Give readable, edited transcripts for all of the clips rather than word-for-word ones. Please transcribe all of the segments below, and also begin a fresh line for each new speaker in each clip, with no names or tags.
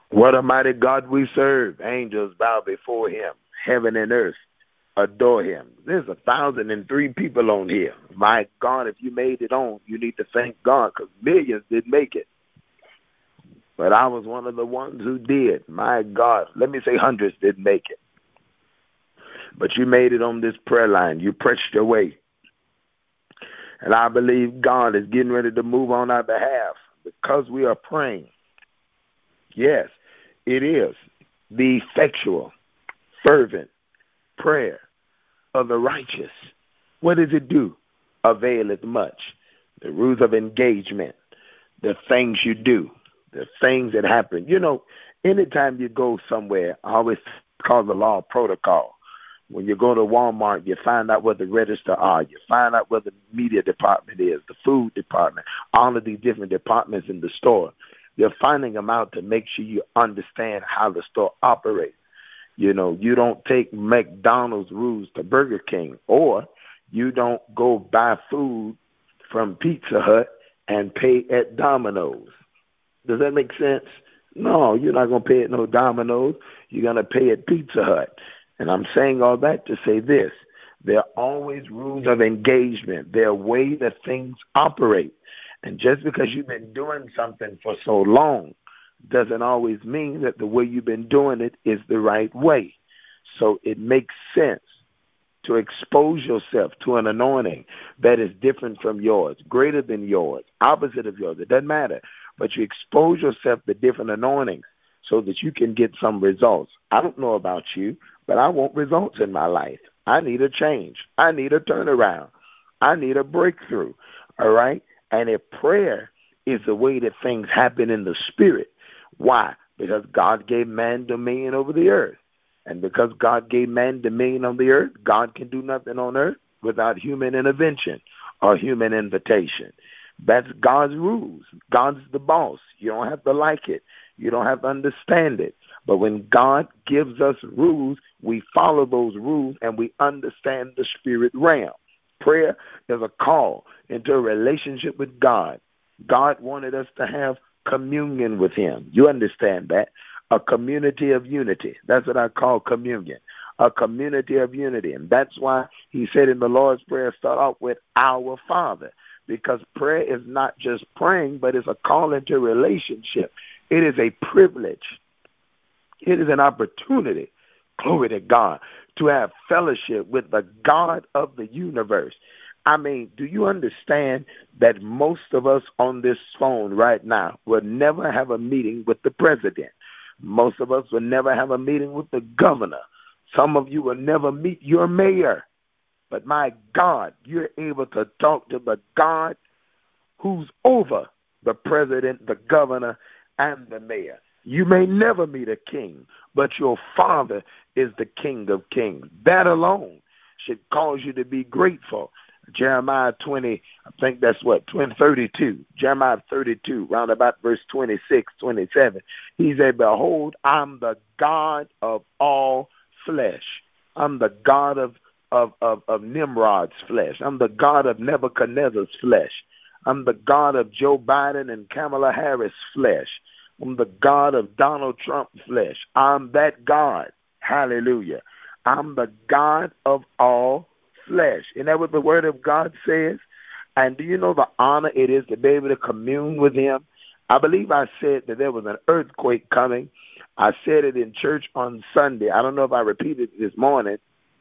What a mighty God we serve. Angels bow before him. Heaven and earth adore him. There's 1,003 people on here. My God, if you made it on, you need to thank God because millions didn't make it. But I was one of the ones who did. My God, let me say hundreds didn't make it. But you made it on this prayer line. You pressed your way. And I believe God is getting ready to move on our behalf because we are praying. Yes, it is the effectual, fervent prayer of the righteous. What does it do? Availeth much. The rules of engagement, the things you do, the things that happen. You know, anytime you go somewhere, I always call the law of protocol. When you go to Walmart, you find out where the register are. You find out where the media department is, the food department, all of these different departments in the store. You're finding them out to make sure you understand how the store operates. You know, you don't take McDonald's rules to Burger King, or you don't go buy food from Pizza Hut and pay at Domino's. Does that make sense? No, you're not going to pay at no Domino's. You're going to pay at Pizza Hut. And I'm saying all that to say this. There are always rules of engagement. There are ways that things operate. And just because you've been doing something for so long doesn't always mean that the way you've been doing it is the right way. So it makes sense to expose yourself to an anointing that is different from yours, greater than yours, opposite of yours. It doesn't matter. But you expose yourself to different anointings so that you can get some results. I don't know about you, but I want results in my life. I need a change. I need a turnaround. I need a breakthrough. All right? And if prayer is the way that things happen in the spirit, why? Because God gave man dominion over the earth. And because God gave man dominion on the earth, God can do nothing on earth without human intervention or human invitation. That's God's rules. God's the boss. You don't have to like it. You don't have to understand it. But when God gives us rules, we follow those rules and we understand the spirit realm. Prayer is a call into a relationship with God. God wanted us to have communion with him. You understand that? A community of unity. That's what I call communion. A community of unity. And that's why he said in the Lord's Prayer, start off with our Father. Because prayer is not just praying, but it's a call into relationship. It is a privilege. It is an opportunity, glory to God, to have fellowship with the God of the universe. I mean, do you understand that most of us on this phone right now will never have a meeting with the president? Most of us will never have a meeting with the governor. Some of you will never meet your mayor. But my God, you're able to talk to the God who's over the president, the governor, and the mayor. You may never meet a king, but your Father is the King of kings. That alone should cause you to be grateful. Jeremiah 20, I think that's what, 32. Jeremiah 32, round about verse 26, 27. He said, behold, I'm the God of all flesh. I'm the God of Nimrod's flesh. I'm the God of Nebuchadnezzar's flesh. I'm the God of Joe Biden and Kamala Harris' flesh. I'm the God of Donald Trump's flesh. I'm that God. Hallelujah. I'm the God of all flesh. Isn't that what the word of God says? And do you know the honor it is to be able to commune with him? I believe I said that there was an earthquake coming. I said it in church on Sunday. I don't know if I repeated it this morning.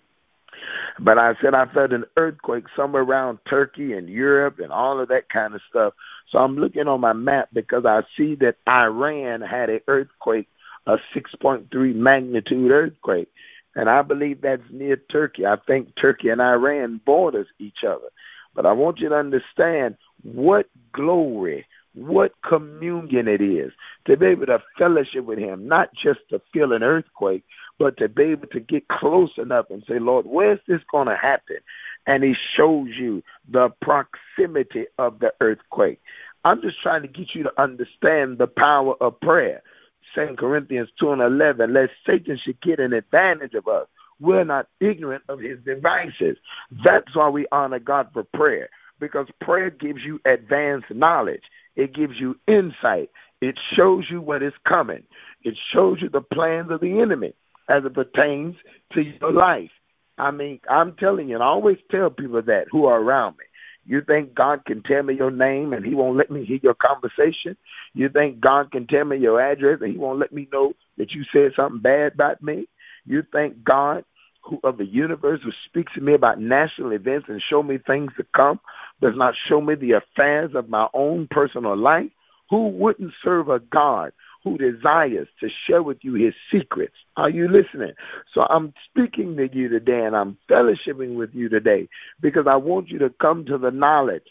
But I said I felt an earthquake somewhere around Turkey and Europe and all of that kind of stuff. So I'm looking on my map because I see that Iran had an earthquake, a 6.3 magnitude earthquake. And I believe that's near Turkey. I think Turkey and Iran borders each other. But I want you to understand what glory, what communion it is to be able to fellowship with him, not just to feel an earthquake, but to be able to get close enough and say, Lord, where's this going to happen? And he shows you the proximity of the earthquake. I'm just trying to get you to understand the power of prayer. 2 Corinthians 2:11, lest Satan should get an advantage of us. We're not ignorant of his devices. That's why we honor God for prayer, because prayer gives you advanced knowledge. It gives you insight. It shows you what is coming. It shows you the plans of the enemy as it pertains to your life. I mean, I'm telling you, and I always tell people that who are around me. You think God can tell me your name and he won't let me hear your conversation? You think God can tell me your address and he won't let me know that you said something bad about me? You think God who of the universe who speaks to me about national events and show me things to come does not show me the affairs of my own personal life? Who wouldn't serve a God who desires to share with you his secrets? Are you listening? So I'm speaking to you today and I'm fellowshipping with you today because I want you to come to the knowledge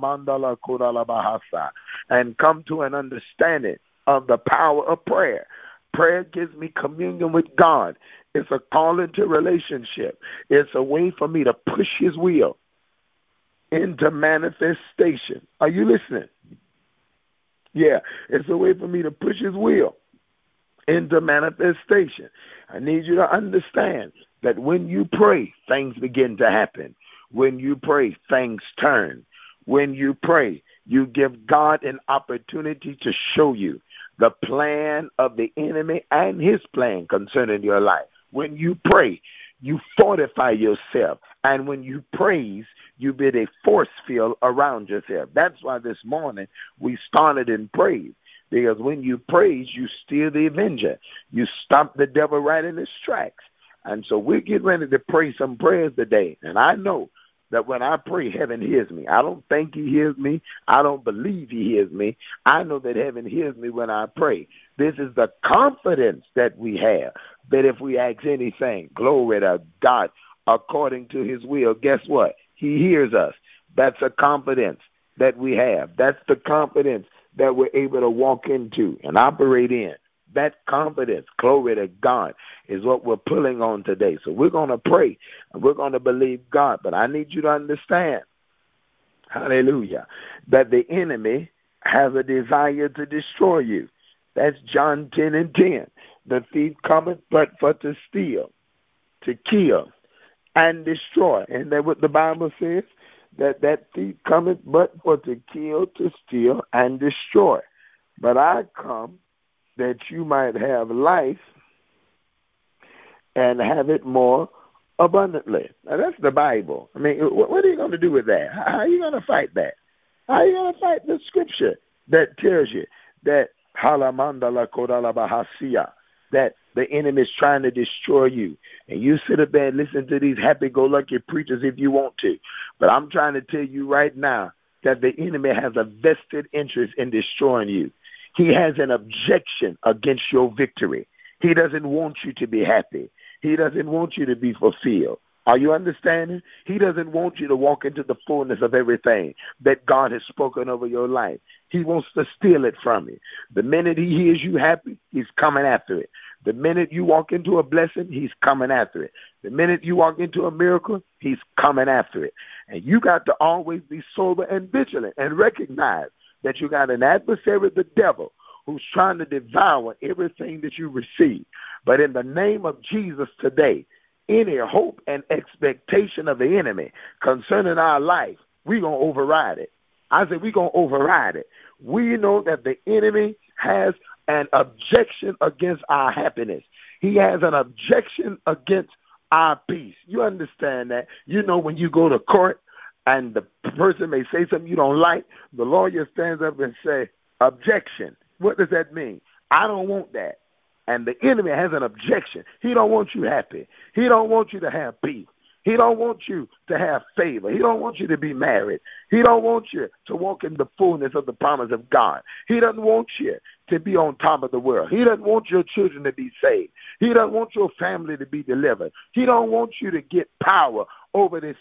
and come to an understanding of the power of prayer. Prayer gives me communion with God. It's a call into relationship. It's a way for me to push his will into manifestation. Are you listening? Yeah, it's a way for me to push his will into manifestation. I need you to understand that when you pray, things begin to happen. When you pray, things turn. When you pray, you give God an opportunity to show you the plan of the enemy and his plan concerning your life. When you pray, you fortify yourself. And when you praise, you build a force field around yourself. That's why this morning we started in praise. Because when you praise, you steal the avenger. You stop the devil right in his tracks. And so we're getting ready to pray some prayers today. And I know that when I pray, heaven hears me. I don't think he hears me. I don't believe he hears me. I know that heaven hears me when I pray. This is the confidence that we have, that if we ask anything, glory to God, according to his will, guess what? He hears us. That's a confidence that we have. That's the confidence that we're able to walk into and operate in. That confidence, glory to God, is what we're pulling on today. So we're going to pray and we're going to believe God. But I need you to understand, hallelujah, that the enemy has a desire to destroy you. That's John 10:10. The thief cometh but for to steal, to kill, and destroy. And that's what the Bible says, that thief cometh but for to kill, to steal, and destroy. But I come that you might have life and have it more abundantly. Now, that's the Bible. I mean, what are you going to do with that? How are you going to fight that? How are you going to fight the scripture that tells you that that the enemy is trying to destroy you? And you sit up there and listen to these happy-go-lucky preachers if you want to. But I'm trying to tell you right now that the enemy has a vested interest in destroying you. He has an objection against your victory. He doesn't want you to be happy. He doesn't want you to be fulfilled. Are you understanding? He doesn't want you to walk into the fullness of everything that God has spoken over your life. He wants to steal it from you. The minute he hears you happy, he's coming after it. The minute you walk into a blessing, he's coming after it. The minute you walk into a miracle, he's coming after it. And you got to always be sober and vigilant and recognize that you got an adversary, the devil, who's trying to devour everything that you receive. But in the name of Jesus today, any hope and expectation of the enemy concerning our life, we're going to override it. I said we're going to override it. We know that the enemy has an objection against our happiness. He has an objection against our peace. You understand that? You know, when you go to court, and the person may say something you don't like, the lawyer stands up and say, objection. What does that mean? I don't want that. And the enemy has an objection. He don't want you happy. He don't want you to have peace. He don't want you to have favor. He don't want you to be married. He don't want you to walk in the fullness of the promise of God. He doesn't want you to be on top of the world. He doesn't want your children to be saved. He doesn't want your family to be delivered. He don't want you to get power over this,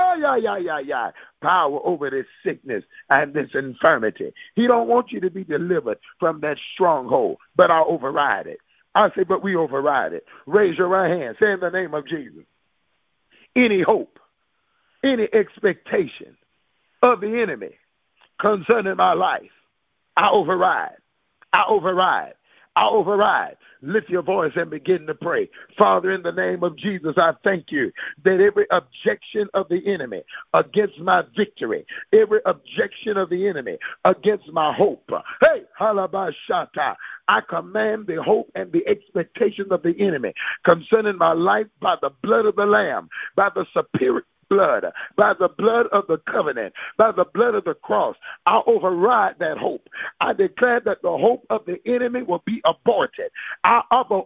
power over this sickness and this infirmity. He don't want you to be delivered from that stronghold, but I'll override it. I say, but we override it. Raise your right hand. Say in the name of Jesus. Any hope, any expectation of the enemy concerning my life, I override. I override. I override. Lift your voice and begin to pray. Father, in the name of Jesus, I thank you that every objection of the enemy against my victory, every objection of the enemy against my hope, hey, halabashata, I command the hope and the expectations of the enemy concerning my life by the blood of the Lamb, by the superior blood, by the blood of the covenant, by the blood of the cross. I override that hope. I declare that the hope of the enemy will be aborted. I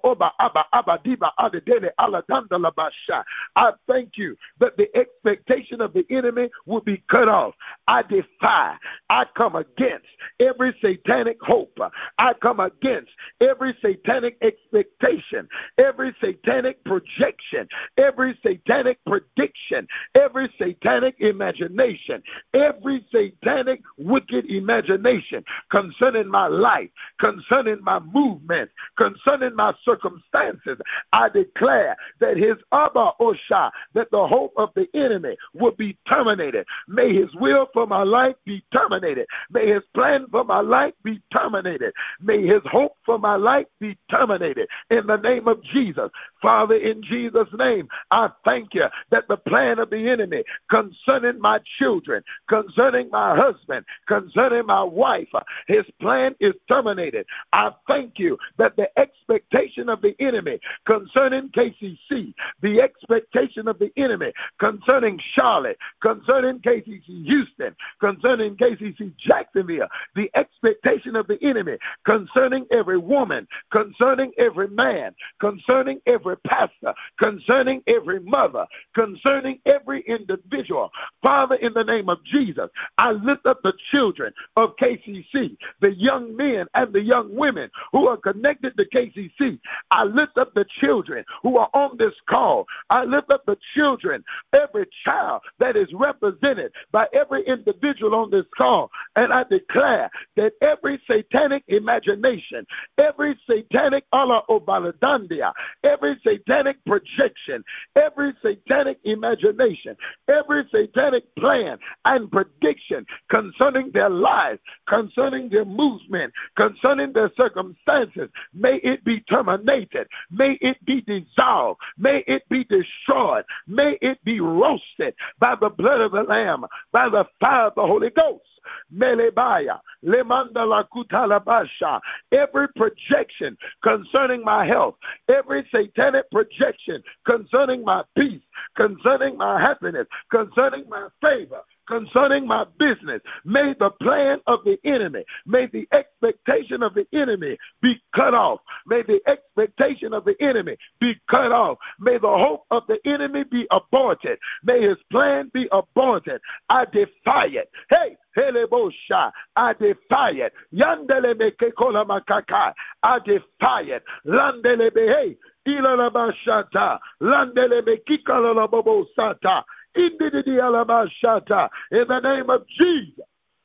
thank you that the expectation of the enemy will be cut off. I defy, I come against every satanic hope. I come against every satanic expectation, every satanic projection, every satanic prediction, every satanic imagination, every satanic wicked imagination concerning my life, concerning my movement, concerning my circumstances. I declare that his Abba Osha, that the hope of the enemy will be terminated. May his will for my life be terminated. May his plan for my life be terminated. May his hope for my life be terminated in the name of Jesus. Father, in Jesus' name, I thank you that the plan of the enemy concerning my children, concerning my husband, concerning my wife, his plan is terminated. I thank you that the expectation of the enemy concerning KCC, the expectation of the enemy concerning Charlotte, concerning KCC Houston, concerning KCC Jacksonville, the expectation of the enemy concerning every woman, concerning every man, concerning every pastor, concerning every mother, concerning every individual. Father, in the name of Jesus, I lift up the children of KCC, the young men and the young women who are connected to KCC. I lift up the children who are on this call. I lift up the children, every child that is represented by every individual on this call. And I declare that every satanic imagination, every satanic ala obaladandia, every satanic projection, every satanic imagination, every satanic plan and prediction concerning their lives, concerning their movement, concerning their circumstances, may it be terminated, may it be dissolved, may it be destroyed, may it be roasted by the blood of the Lamb, by the fire of the Holy Ghost. Melebaya, Lemanda la Kutalabasha. Every projection concerning my health, every satanic projection concerning my peace, concerning my happiness, concerning my favor, concerning my business, may the plan of the enemy, may the expectation of the enemy be cut off. May the expectation of the enemy be cut off. May the hope of the enemy be aborted. May his plan be aborted. I defy it. Hey! Helebosha, I defy it. Yandelebe kekola makakai, I defy it. Landelebe hey, ilalabashata, landelebe kikalabobo sata, indidi alabashata. In the name of Jesus.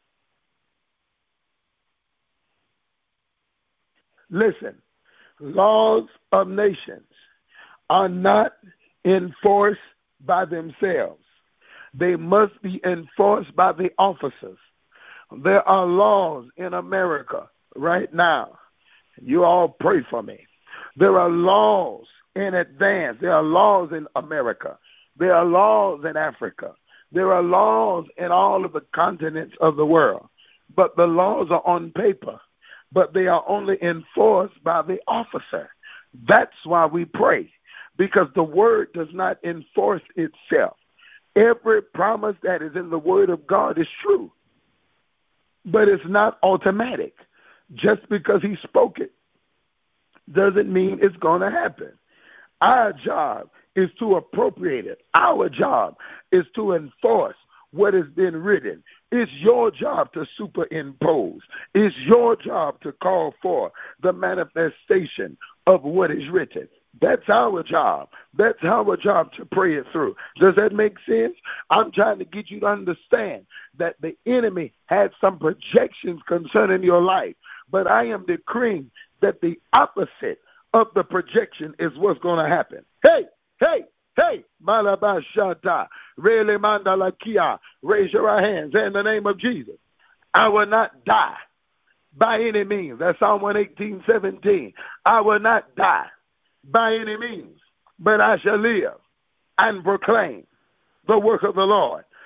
Listen, laws of nations are not enforced by themselves. They must be enforced by the officers. There are laws in America right now. You all pray for me. There are laws in advance. There are laws in America. There are laws in Africa. There are laws in all of the continents of the world. But the laws are on paper. But they are only enforced by the officer. That's why we pray. Because the word does not enforce itself. Every promise that is in the Word of God is true, but it's not automatic. Just because He spoke it doesn't mean it's going to happen. Our job is to appropriate it. Our job is to enforce what has been written. It's your job to superimpose. It's your job to call for the manifestation of what is written. That's our job. That's our job to pray it through. Does that make sense? I'm trying to get you to understand that the enemy had some projections concerning your life, but I am decreeing that the opposite of the projection is what's going to happen. Hey, hey, hey, Malabashata, Rele Mandalakia, raise your hands in the name of Jesus. I will not die by any means. That's Psalm 118:17. I will not die by any means, but I shall live and proclaim the work of the Lord.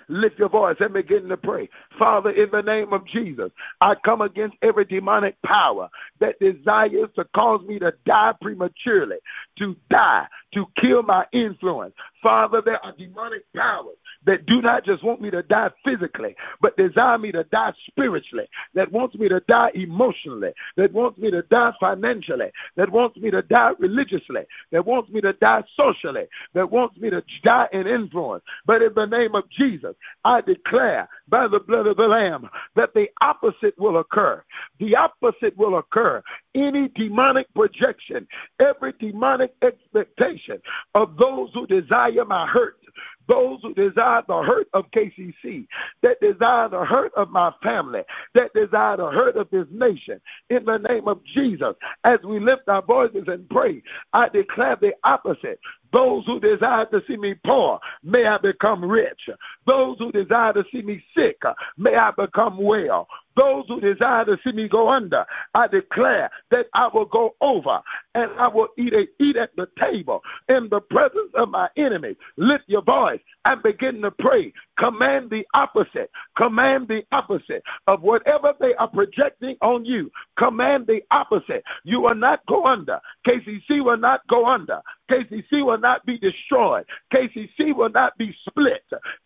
Lift your voice and begin to pray. Father, in the name of Jesus, I come against every demonic power that desires to cause me to die prematurely, to die, to kill my influence. Father, there are demonic powers that do not just want me to die physically, but desire me to die spiritually, that wants me to die emotionally, that wants me to die financially, that wants me to die religiously, that wants me to die socially, that wants me to die in influence. But in the name of Jesus, I declare by the blood of the Lamb that the opposite will occur. The opposite will occur. Any demonic projection, every demonic expectation of those who desire my hurt, those who desire the hurt of KCC, that desire the hurt of my family, that desire the hurt of this nation, in the name of Jesus, as we lift our voices and pray, I declare the opposite. Those who desire to see me poor, may I become rich. Those who desire to see me sick, may I become well. Those who desire to see me go under, I declare that I will go over and I will eat at the table in the presence of my enemies. Lift your voice and begin to pray. Command the opposite. Command the opposite of whatever they are projecting on you. Command the opposite. You will not go under. KCC will not go under. KCC will not be destroyed. KCC will not be split.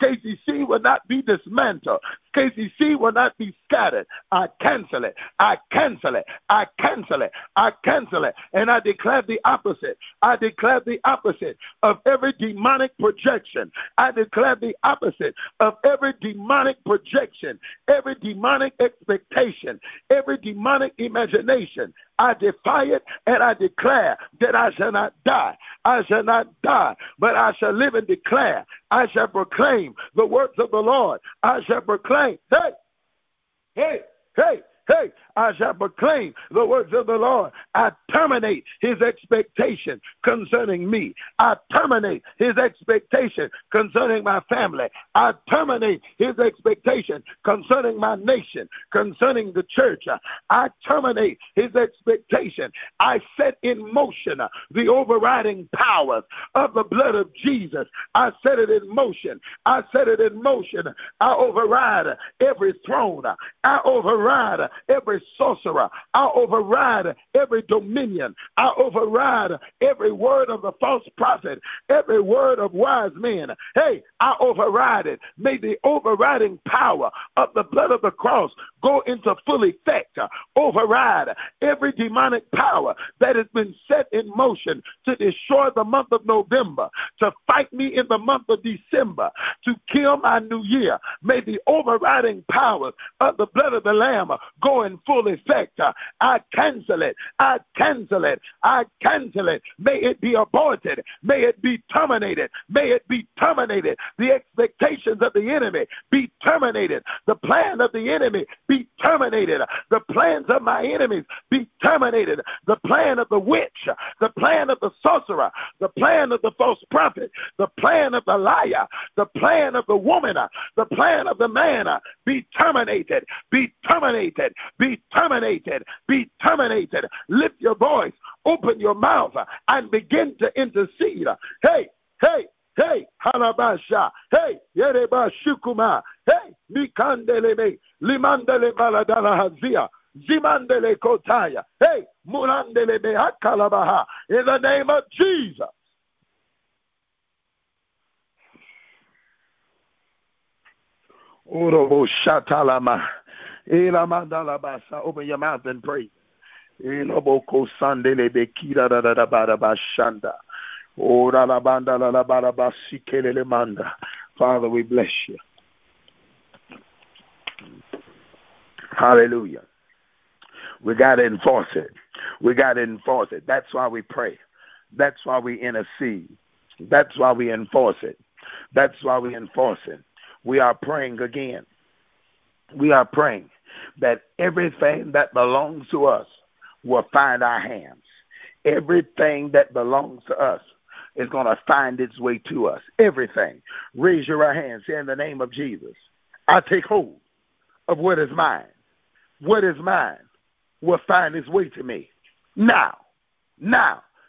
KCC will not be dismantled. KCC will not be scattered. I cancel it. I cancel it. I cancel it. I cancel it. And I declare the opposite. I declare the opposite of every demonic projection. I declare the opposite of every demonic projection, every demonic expectation, every demonic imagination. I defy it and I declare that I shall not die. I shall not die, but I shall live and declare. I shall proclaim the works of the Lord. I shall proclaim, hey, I shall proclaim the words of the Lord. I terminate his expectation concerning me. I terminate his expectation concerning my family. I terminate his expectation concerning my nation, concerning the church. I terminate his expectation. I set in motion the overriding powers of the blood of Jesus. I set it in motion. I set it in motion. I override every throne. I override every sorcerer. I override every dominion. I override every word of the false prophet, every word of wise men. Hey, I override it. May the overriding power of the blood of the cross go into full effect. Override every demonic power that has been set in motion to destroy the month of November, to fight me in the month of December, to kill my new year. May the overriding powers of the blood of the Lamb go in full effect. I cancel it. I cancel it. I cancel it. May it be aborted. May it be terminated. May it be terminated. The expectations of the enemy be terminated. The plan of the enemy be terminated. The plans of my enemies be terminated. The plan of the witch, the plan of the sorcerer, the plan of the false prophet, the plan of the liar, the plan of the woman, the plan of the man be terminated. Be terminated. Be terminated. Be terminated. Lift your voice. Open your mouth and begin to intercede. Hey, halabasha. Hey, yereba shukuma. Hey, mikandelebe. Limandele baladala hazia. Zimandele kotaya. Hey, mulandelebe hakalabaha. In the name of Jesus. Orobo shatalama. Open your mouth and pray. Father, we bless you. Hallelujah. We got to enforce it. We got to enforce it. That's why we pray. That's why we intercede. That's why we enforce it. That's why we enforce it. We are praying again. We are praying that everything that belongs to us will find our hands. Everything that belongs to us is going to find its way to us. Everything. Raise your right hand. Say, in the name of Jesus, I take hold of what is mine. What is mine will find its way to me. Now,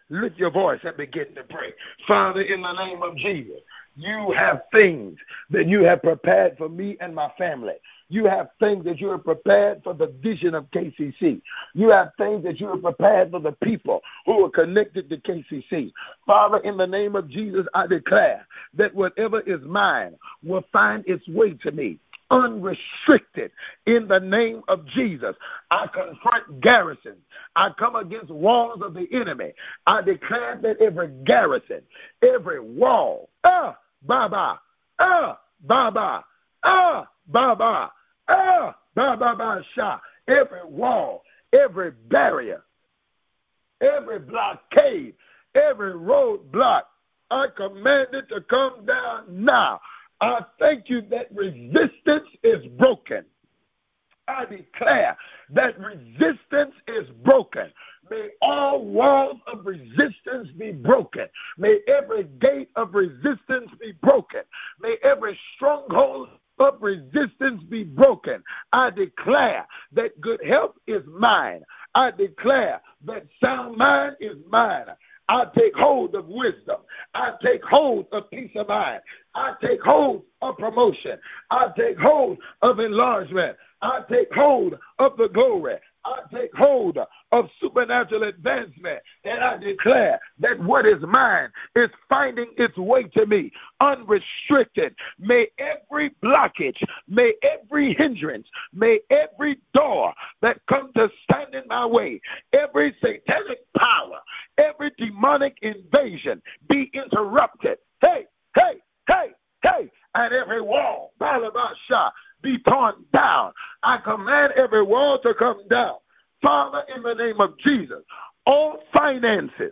Lift your voice and begin to pray. Father, in the name of Jesus, you have things that you have prepared for me and my family. You have things that you have prepared for the vision of KCC. You have things that you have prepared for the people who are connected to KCC. Father, in the name of Jesus, I declare that whatever is mine will find its way to me, unrestricted, in the name of Jesus. I confront garrisons. I come against walls of the enemy. I declare that every garrison, every wall, Baba, Baba, Baba, Baba, Shah, every wall, every barrier, every blockade, every roadblock, I command it to come down now. I thank you that resistance is broken. I declare that resistance is broken. May all walls of resistance be broken. May every gate of resistance be broken. May every stronghold of resistance be broken. I declare that good health is mine. I declare that sound mind is mine. I take hold of wisdom. I take hold of peace of mind. I take hold of promotion. I take hold of enlargement. I take hold of the glory. I take hold of supernatural advancement, and I declare that what is mine is finding its way to me, unrestricted. May every blockage, may every hindrance, may every door that comes to stand in my way, every satanic power, every demonic invasion be interrupted. Hey, hey, hey, hey, and every wall, Balabasha, be torn down. I command every wall to come down. Father, in the name of Jesus, all finances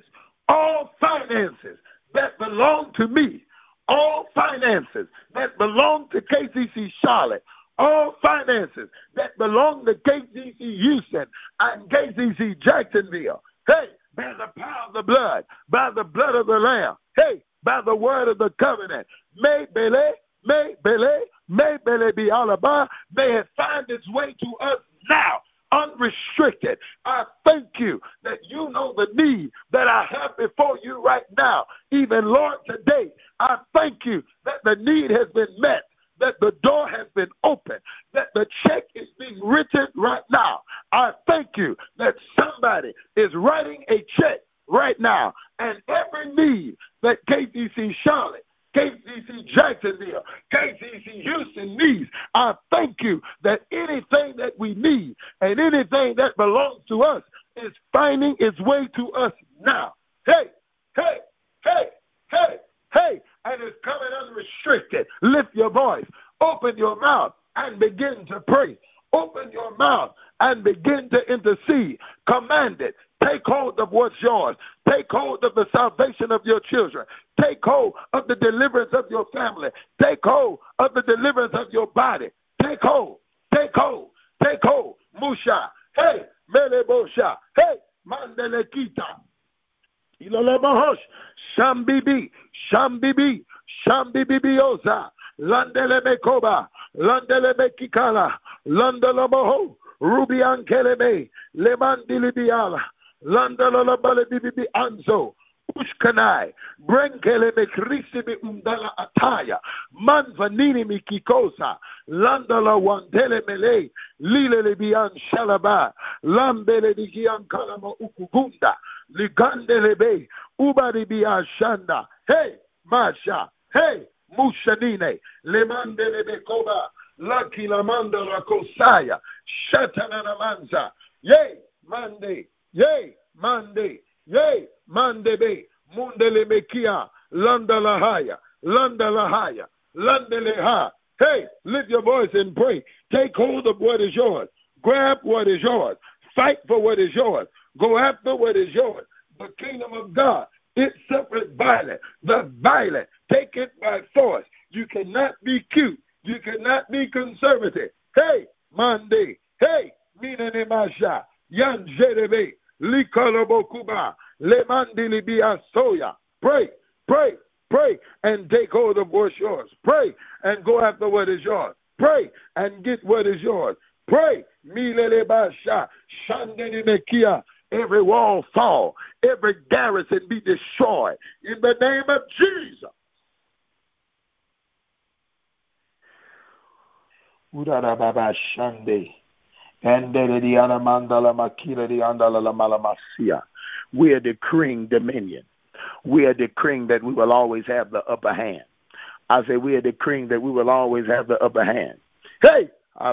that belong to me, all finances that belong to KCC Charlotte, all finances that belong to KCC Houston and KCC Jacksonville, hey, by the power of the blood, by the blood of the Lamb, hey, by the word of the covenant, may Bele be Alaba, may it find its way to us now, unrestricted. I thank you that you know the need that I have before you right now. Even, Lord, today, I thank you that the need has been met, that the door has been opened, that the check is being written right now. I thank you that somebody is writing a check right now, and every need that KCC Charlotte, KCC Jacksonville, KCC Houston needs, I thank you that anything that we need and anything that belongs to us is finding its way to us now. Hey, hey, hey, hey, hey, and it's coming unrestricted. Lift your voice, open your mouth, and begin to pray. Open your mouth and begin to intercede. Command it. Take hold of what's yours. Take hold of the salvation of your children. Take hold of the deliverance of your family. Take hold of the deliverance of your body. Take hold. Take hold. Take hold. Musha. Hey, Melebosha. Hey, Mandelekita. Ilolobohosh. Shambibi. Shambibi. Shambibibioza. Landelemekoba. Landelemekikala. Landelaboho. Rubian Keleme. Lemandilibiala. Landala Balibi Anzo, Ushkanai, Brenkele Krisibi Undala Ataya, Manvanini Mikikosa, Landala Wandele Mele, Lile Bian Shalaba, Lambele Digian Kalama Ukugunda, Ligandele Bay, Ubari Bia Shanda, hey, Masha, hey, Mushanine, Lemandele Bekoba, Lucky Lamanda Rakosaya, Shatana Manza, yay, Monday. Yay, Monday, yay, Monday be, Mundele Mekia, Landa Lahaya, Landa Lahaya, Landa Leha. Hey, lift your voice and pray. Take hold of what is yours. Grab what is yours. Fight for what is yours. Go after what is yours. The kingdom of God, it suffered violence. The violent take it by force. You cannot be cute. You cannot be conservative. Hey, Monday. Hey, Mina Nemasha, Yan Jerebe. Likalobokuba, Lemandilibia Soya. Pray, pray, pray, and take hold of what's yours. Pray and go after what is yours. Pray and get what is yours. Pray, Milelebasha, Shandeni Mekia, every wall fall, every garrison be destroyed in the name of Jesus. We are decreeing dominion. We are decreeing that we will always have the upper hand. I say we are decreeing that we will always have the upper hand. Hey!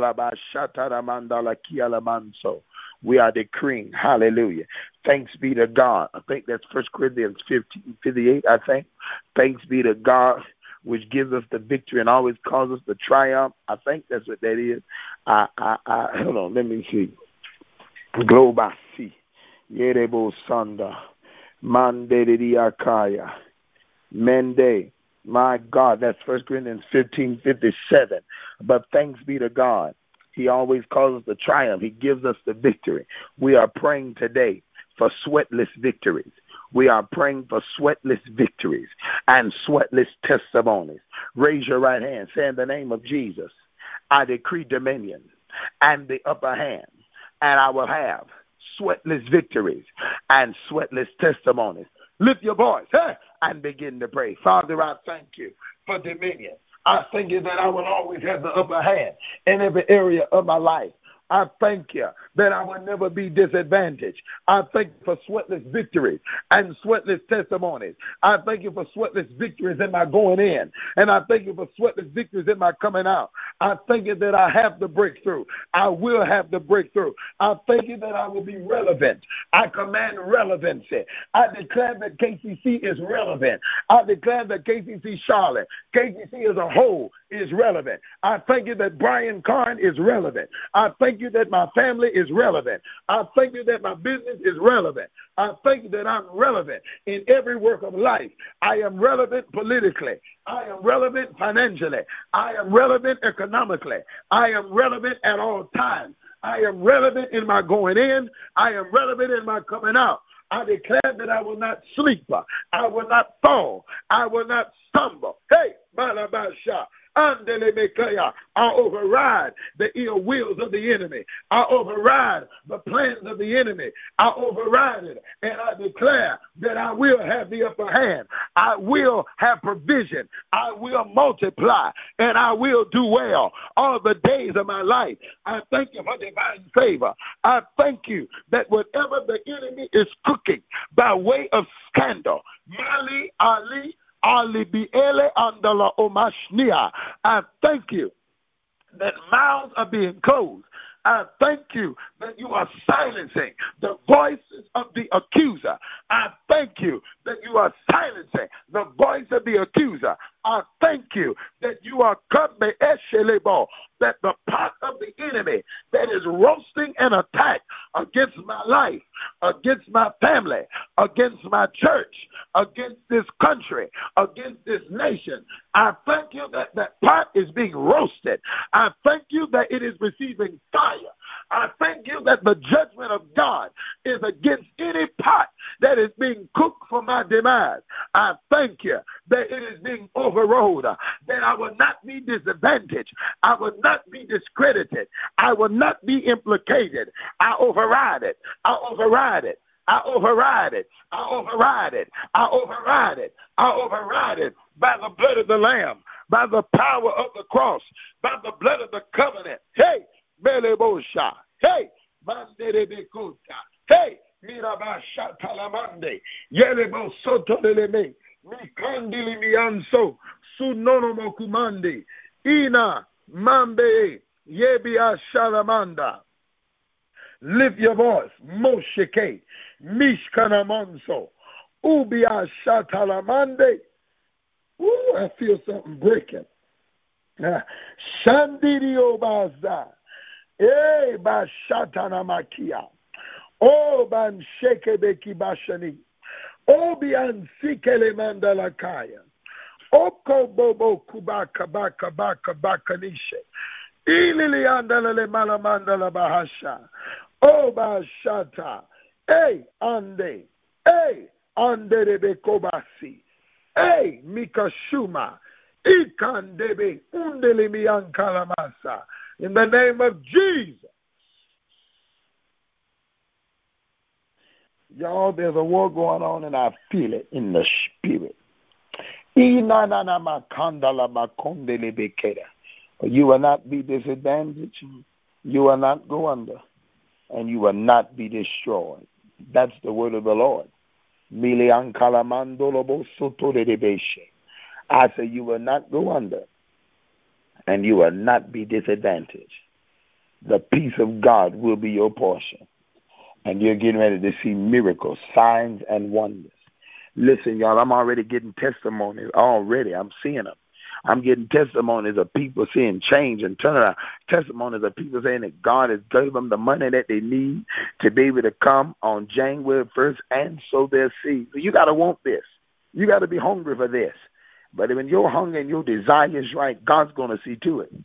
We are decreeing, hallelujah. Thanks be to God. I think that's 1 Corinthians 15:58, I think. Thanks be to God, which gives us the victory and always causes us to triumph. I think that's what that is. Hold on, let me see. Globasi. Yerebo Sanda. Mande Diakaya. Mende. My God, that's 1 Corinthians 15:57. But thanks be to God. He always causes the triumph. He gives us the victory. We are praying today for sweatless victories. We are praying for sweatless victories and sweatless testimonies. Raise your right hand. Say in the name of Jesus, I decree dominion and the upper hand, and I will have sweatless victories and sweatless testimonies. Lift your voice and begin to pray. Father, I thank you for dominion. I thank you that I will always have the upper hand in every area of my life. I thank you that I will never be disadvantaged. I thank you for sweatless victories and sweatless testimonies. I thank you for sweatless victories in my going in, and I thank you for sweatless victories in my coming out. I thank you that I have the breakthrough. I will have the breakthrough. I thank you that I will be relevant. I command relevancy. I declare that KCC is relevant. I declare that KCC Charlotte, KCC as a whole is relevant. I thank you that Brian Carn is relevant. I thank you that my family is relevant. I thank you that my business is relevant. I thank you that I'm relevant in every work of life. I am relevant politically. I am relevant financially. I am relevant economically. I am relevant at all times. I am relevant in my going in. I am relevant in my coming out. I declare that I will not sleep. I will not fall. I will not stumble. Hey, Malabasha. I override the ill wills of the enemy. I override the plans of the enemy. I override it, and I declare that I will have the upper hand. I will have provision. I will multiply, and I will do well all the days of my life. I thank you for divine favor. I thank you that whatever the enemy is cooking by way of scandal, Mali Ali, Alibiele andala omashnia. I thank you that mouths are being closed. I thank you that you are silencing the voices of the accuser. I thank you that you are silencing the voice of the accuser. I thank you that you are coming, that the pot of the enemy that is roasting an attack against my life, against my family, against my church, against this country, against this nation. I thank you that that pot is being roasted. I thank you that it is receiving fire. I thank you that the judgment of God is against any pot that is being cooked for my demise. I thank you that it is being overruled, that I will not be disadvantaged. I will not be discredited. I will not be implicated. I override it. I override it. I override it. I override it. I override it. I override it by the blood of the Lamb, by the power of the cross, by the blood of the covenant. Hey, Belebosha. Hey, Manderebekota. Hey, Mirabasha Talamande. Yelebo Sotoleme. Mikandili Mianso. Sunono Mokumandi. Ina Mambe. Yebia Shalamanda. Lift your voice. Mosheke. Mishkanamonso. Ubia Shatalamande. Ooh, I feel something breaking. Shandirio Baza. Eh, Bashatana Makia. Oh, Ban Shekebeki Bashani. Oh, Bian Sikele Mandalakaya. Oko Bobo Kubaka Baka Baka Bakanishe. Ilili Andalale Malamandala Bahasha. Oh, Bashata. Hey, Ande. Hey, Ande Rebekobasi. Hey, Mikashuma. Ikandebe Undelimi Ankalamasa. In the name of Jesus. Y'all, there's a war going on, and I feel it in the spirit. You will not be disadvantaged. You will not go under, and you will not be destroyed. That's the word of the Lord. I say you will not go under, and you will not be disadvantaged. The peace of God will be your portion, and you're getting ready to see miracles, signs, and wonders. Listen, y'all, I'm already getting testimonies. Already, I'm seeing them. I'm getting testimonies of people seeing change and turnaround. Testimonies of people saying that God has given them the money that they need to be able to come on January 1st and sow their seed. So you got to want this. You got to be hungry for this. But when your hunger and your desire is right, God's going to see to it.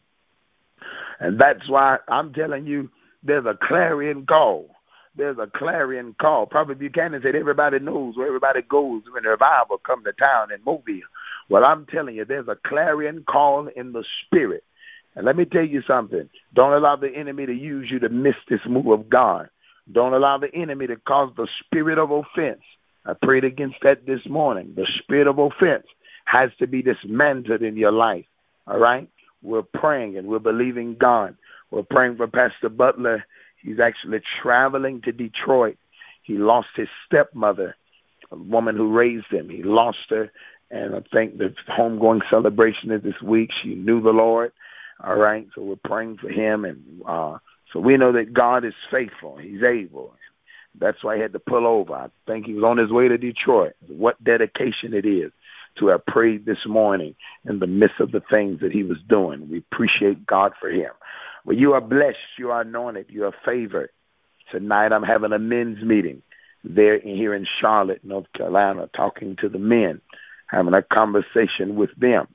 And that's why I'm telling you, there's a clarion call. There's a clarion call. Prophet Buchanan said everybody knows where everybody goes when the revival come to town in Mobile. Well, I'm telling you, there's a clarion call in the spirit. And let me tell you something. Don't allow the enemy to use you to miss this move of God. Don't allow the enemy to cause the spirit of offense. I prayed against that this morning. The spirit of offense has to be dismantled in your life. All right? We're praying and we're believing God. We're praying for Pastor Butler. He's actually traveling to Detroit. He lost his stepmother, a woman who raised him. He lost her, and I think the homegoing celebration is this week. She knew the Lord. All right, so we're praying for him, and so we know that God is faithful. He's able. That's why he had to pull over. I think he was on his way to Detroit. What dedication it is to have prayed this morning in the midst of the things that he was doing. We appreciate God for him. Well, you are blessed. You are anointed. You are favored. Tonight I'm having a men's meeting there here in Charlotte, North Carolina, talking to the men, having a conversation with them.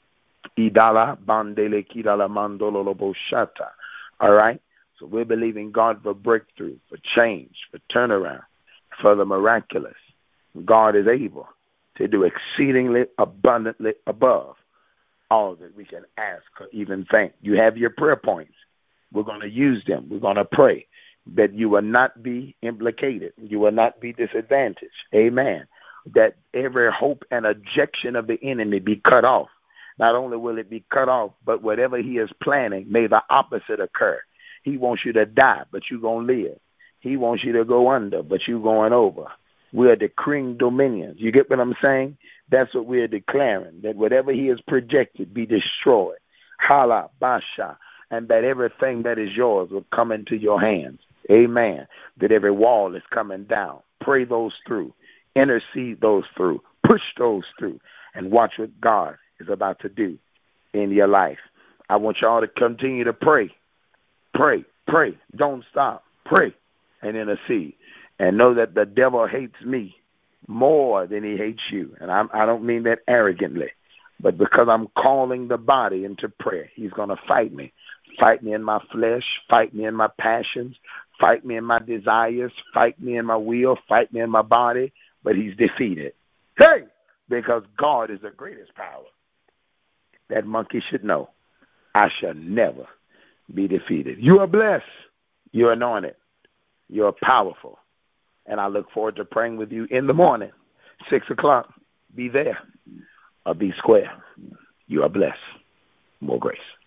Idala bandele kidala mandolo lobo shata. All right? So we're believing God for breakthrough, for change, for turnaround, for the miraculous. God is able to do exceedingly abundantly above all that we can ask or even think. You have your prayer points. We're going to use them. We're going to pray that you will not be implicated. You will not be disadvantaged. Amen. That every hope and objection of the enemy be cut off. Not only will it be cut off, but whatever he is planning, may the opposite occur. He wants you to die, but you're going to live. He wants you to go under, but you're going over. We're decreeing dominions. You get what I'm saying? That's what we're declaring, that whatever he has projected be destroyed. Hala, basha, and that everything that is yours will come into your hands. Amen. That every wall is coming down. Pray those through. Intercede those through. Push those through. And watch what God is about to do in your life. I want y'all to continue to pray. Pray. Pray. Don't stop. Pray and intercede. And know that the devil hates me more than he hates you. And I don't mean that arrogantly, but because I'm calling the body into prayer, he's going to fight me. Fight me in my flesh, fight me in my passions, fight me in my desires, fight me in my will, fight me in my body, but he's defeated. Hey! Because God is the greatest power. That monkey should know, I shall never be defeated. You are blessed. You're anointed. You're powerful. And I look forward to praying with you in the morning, 6 o'clock. Be there or be square. You are blessed. More grace.